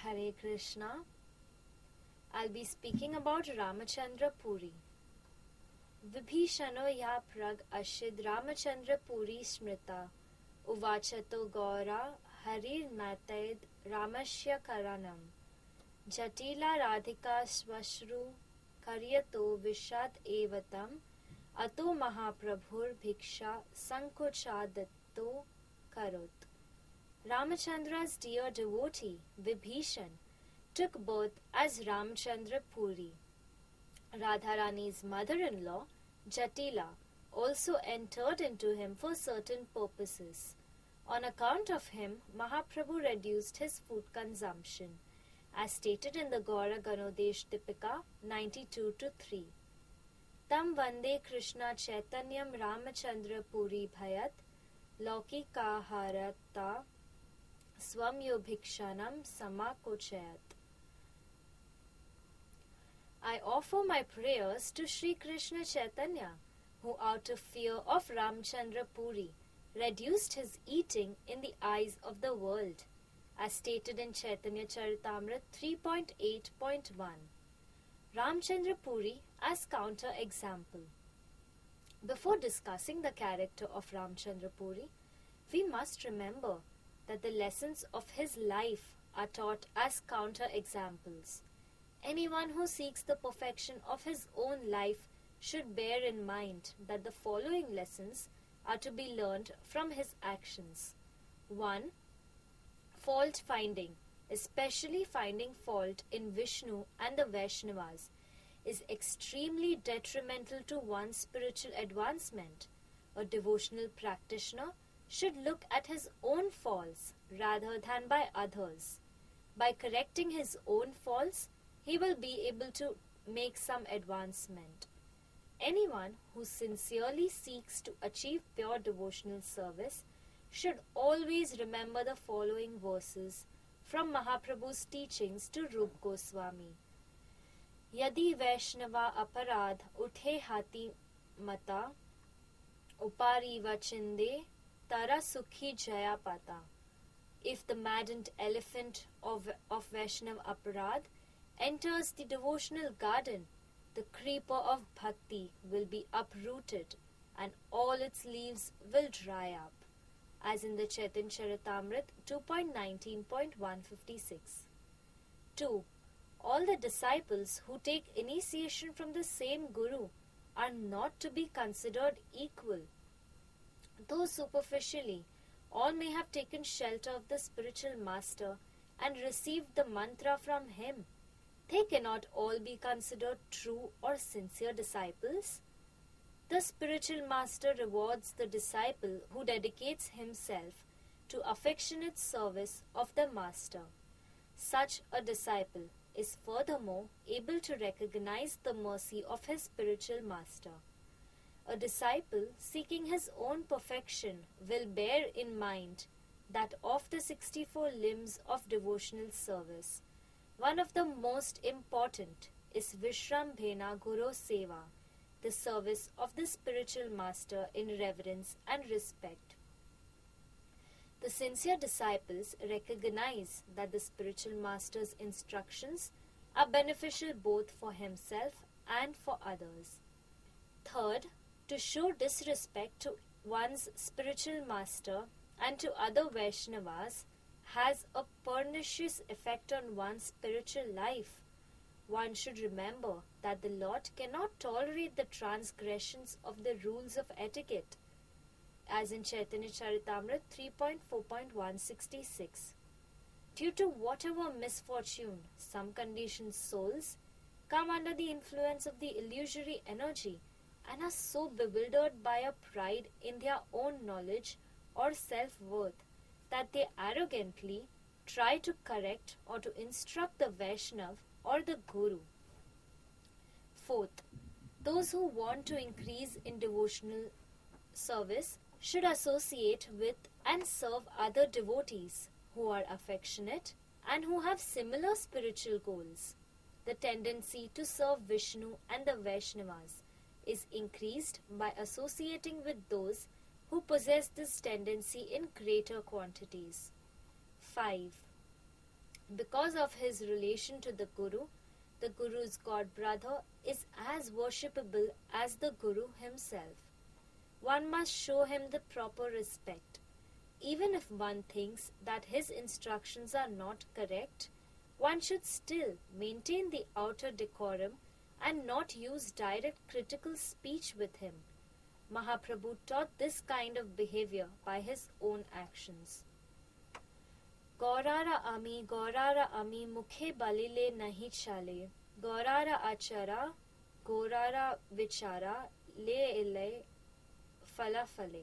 Hare Krishna. I'll be speaking about Ramachandra Puri. Vibhishano ya prag ashid Ramachandra Puri smrita uvachato gaura harir mataid Ramashya karanam jatila radhika swashru karyato vishat evatam ato mahaprabhur bhiksha sankochadatto karot. Ramachandra's dear devotee, Vibhishan, took birth as Ramchandra Puri. Radharani's mother-in-law, Jatila, also entered into him for certain purposes. On account of him, Mahaprabhu reduced his food consumption, as stated in the Gaura Ganodesh Dipika 92-3. Tam Vande Krishna Chaitanyam Ramachandra Puri Bhayat Laukikaharata Swamyo Bhikshanam Samakochayat. I offer my prayers to Sri Krishna Chaitanya, who out of fear of Ramchandra Puri reduced his eating in the eyes of the world, as stated in Chaitanya Charitamrita 3.8.1. Ramchandra Puri as counter-example. Before discussing the character of Ramchandra Puri, we must remember that the lessons of his life are taught as counter-examples. Anyone who seeks the perfection of his own life should bear in mind that the following lessons are to be learned from his actions. 1. Fault finding, especially finding fault in Vishnu and the Vaishnavas, is extremely detrimental to one's spiritual advancement. A devotional practitioner should look at his own faults rather than by others. By correcting his own faults, he will be able to make some advancement. Anyone who sincerely seeks to achieve pure devotional service should always remember the following verses from Mahaprabhu's teachings to Rup Goswami. Yadi Vaishnava aparad uthe hati mata upari vachinde tara sukhi jaya pata. If the maddened elephant of Vaishnav aparad enters the devotional garden, the creeper of bhakti will be uprooted and all its leaves will dry up, as in the Chaitanya Charitamrita 2.19.156. 2. All the disciples who take initiation from the same Guru are not to be considered equal. Though superficially, all may have taken shelter of the spiritual master and received the mantra from him, they cannot all be considered true or sincere disciples. The spiritual master rewards the disciple who dedicates himself to affectionate service of the master. Such a disciple is furthermore able to recognize the mercy of his spiritual master. A disciple seeking his own perfection will bear in mind that of the 64 limbs of devotional service, one of the most important is Vishrambhena Guru Seva, the service of the spiritual master in reverence and respect. The sincere disciples recognize that the spiritual master's instructions are beneficial both for himself and for others. Third, to show disrespect to one's spiritual master and to other Vaishnavas has a pernicious effect on one's spiritual life. One should remember that the Lord cannot tolerate the transgressions of the rules of etiquette, as in Chaitanya Charitamrita 3.4.166. Due to whatever misfortune, some conditioned souls come under the influence of the illusory energy and are so bewildered by a pride in their own knowledge or self-worth that they arrogantly try to correct or to instruct the Vaishnav or the Guru. Fourth, those who want to increase in devotional service should associate with and serve other devotees who are affectionate and who have similar spiritual goals. The tendency to serve Vishnu and the Vaishnavas is increased by associating with those who possess this tendency in greater quantities. 5. Because of his relation to the Guru's god brother is as worshipable as the Guru himself. One must show him the proper respect. Even if one thinks that his instructions are not correct, one should still maintain the outer decorum and not use direct critical speech with him. Mahaprabhu taught this kind of behavior by his own actions. Gaurara ami mukhe balile nahi chale. Gaurara achara, gaurara vichara, le ile falafale.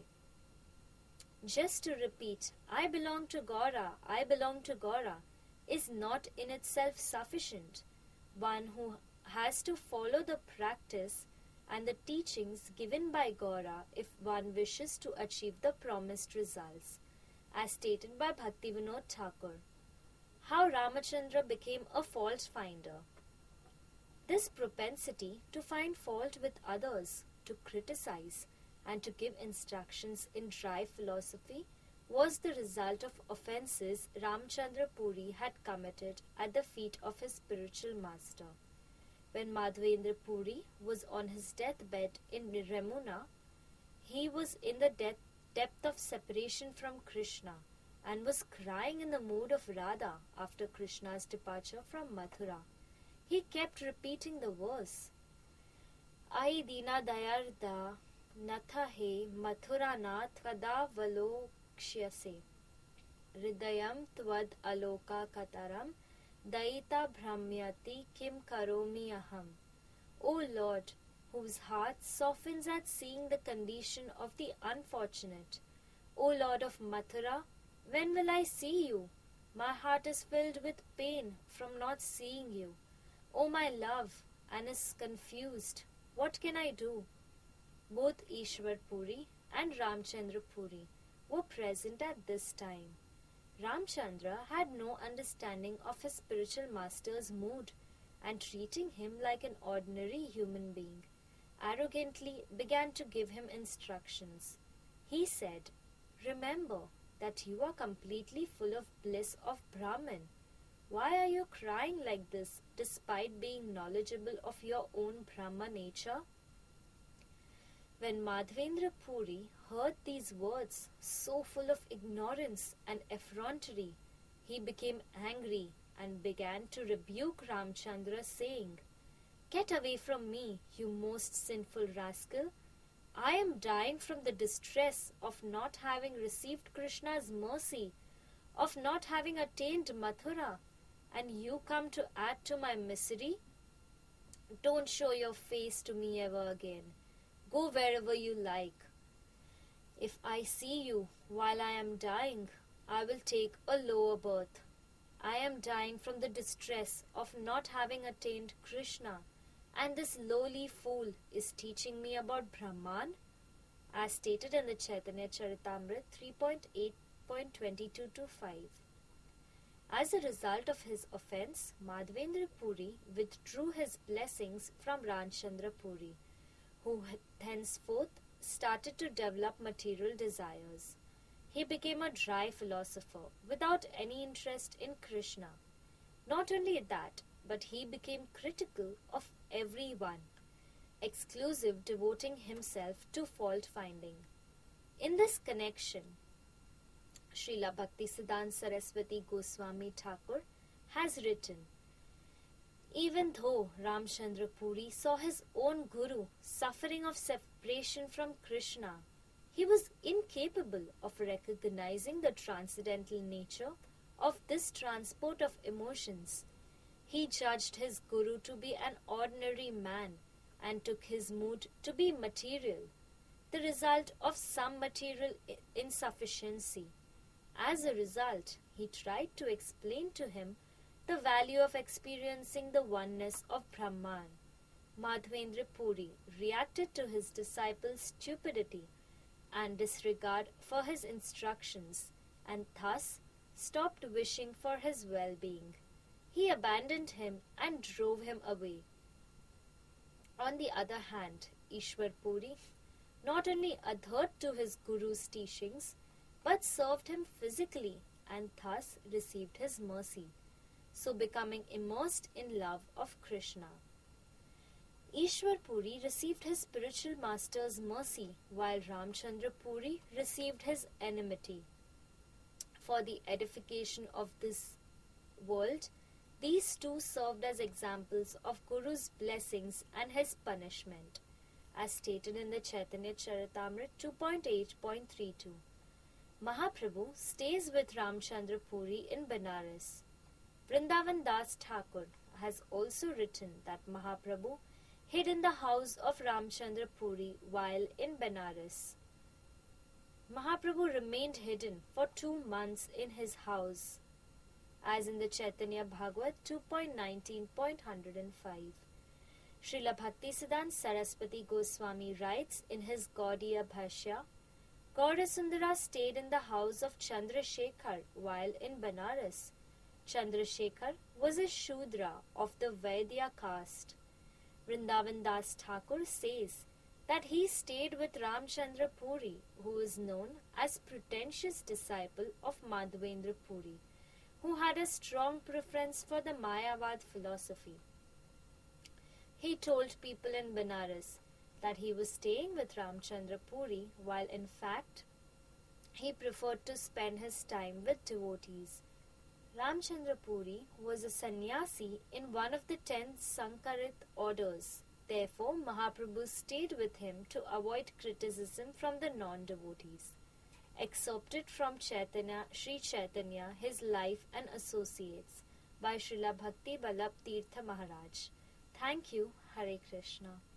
Just to repeat, I belong to Gaura, is not in itself sufficient. One who has to follow the practice and the teachings given by Gaura if one wishes to achieve the promised results, as stated by Bhaktivinoda Thakur. How Ramachandra became a fault finder. This propensity to find fault with others, to criticize, and to give instructions in dry philosophy was the result of offences Ramchandra Puri had committed at the feet of his spiritual master. When Madhavendra Puri was on his deathbed in Remuna, he was in the depth of separation from Krishna and was crying in the mood of Radha after Krishna's departure from Mathura. He kept repeating the verse, Ai Dina Dayarda Natha he Mathura na tvada valokshase Hridayam tvad aloka kataram Daita Brahmyati Kim Karomi Aham. O Lord, whose heart softens at seeing the condition of the unfortunate. O Lord of Mathura, when will I see you? My heart is filled with pain from not seeing you. O my love, and is confused. What can I do? Both Ishwar Puri and Ramchandra Puri were present at this time. Ramchandra had no understanding of his spiritual master's mood and treating him like an ordinary human being, arrogantly began to give him instructions. He said, Remember that you are completely full of bliss of Brahman. Why are you crying like this despite being knowledgeable of your own Brahma nature? When Madhavendra Puri heard these words so full of ignorance and effrontery, he became angry and began to rebuke Ramchandra, saying, Get away from me, you most sinful rascal. I am dying from the distress of not having received Krishna's mercy, of not having attained Mathura, and you come to add to my misery? Don't show your face to me ever again. Go wherever you like. If I see you while I am dying, I will take a lower birth. I am dying from the distress of not having attained Krishna, and this lowly fool is teaching me about Brahman, as stated in the Chaitanya Charitamrita 3.8.22-5. As a result of his offence, Madhavendra Puri withdrew his blessings from Ramchandra Puri, who henceforth started to develop material desires. He became a dry philosopher without any interest in Krishna. Not only that, but he became critical of everyone, exclusive devoting himself to fault-finding. In this connection, Srila Bhaktisiddhanta Saraswati Goswami Thakur has written, Even though Ramchandra Puri saw his own Guru suffering of separation from Krishna, he was incapable of recognizing the transcendental nature of this transport of emotions. He judged his Guru to be an ordinary man and took his mood to be material, the result of some material insufficiency. As a result, he tried to explain to him the value of experiencing the oneness of Brahman. Madhavendra Puri reacted to his disciple's stupidity and disregard for his instructions, and thus stopped wishing for his well-being. He abandoned him and drove him away. On the other hand, Ishwar Puri not only adhered to his Guru's teachings, but served him physically and thus received his mercy. so becoming immersed in love of Krishna. Ishwar Puri received his spiritual master's mercy, while Ramchandra Puri received his enmity. For the edification of this world, these two served as examples of Guru's blessings and his punishment, as stated in the Chaitanya Charitamrita 2.8.32. Mahaprabhu stays with Ramchandra Puri in Benares. Vrindavan Das Thakur has also written that Mahaprabhu hid in the house of Ramchandra Puri while in Benares. Mahaprabhu remained hidden for 2 months in his house, as in the Chaitanya Bhagavat 2.19.105. Srila Bhaktisiddhanta Saraswati Goswami writes in his Gaudiya Bhashya, Gaurasundara stayed in the house of Chandrasekhar while in Benares. Chandrasekhar was a Shudra of the Vaidya caste. Vrindavan Das Thakur says that he stayed with Ramchandra Puri, who is known as pretentious disciple of Madhavendra Puri, who had a strong preference for the Mayavad philosophy. He told people in Benares that he was staying with Ramchandra Puri, while in fact he preferred to spend his time with devotees. Ramchandra Puri was a sannyasi in one of the 10 Sankarit orders. Therefore, Mahaprabhu stayed with him to avoid criticism from the non-devotees. Excerpted from Chaitanya, Sri Chaitanya, His Life and Associates by Srila Bhakti Vallabh Tirtha Maharaj. Thank you. Hare Krishna.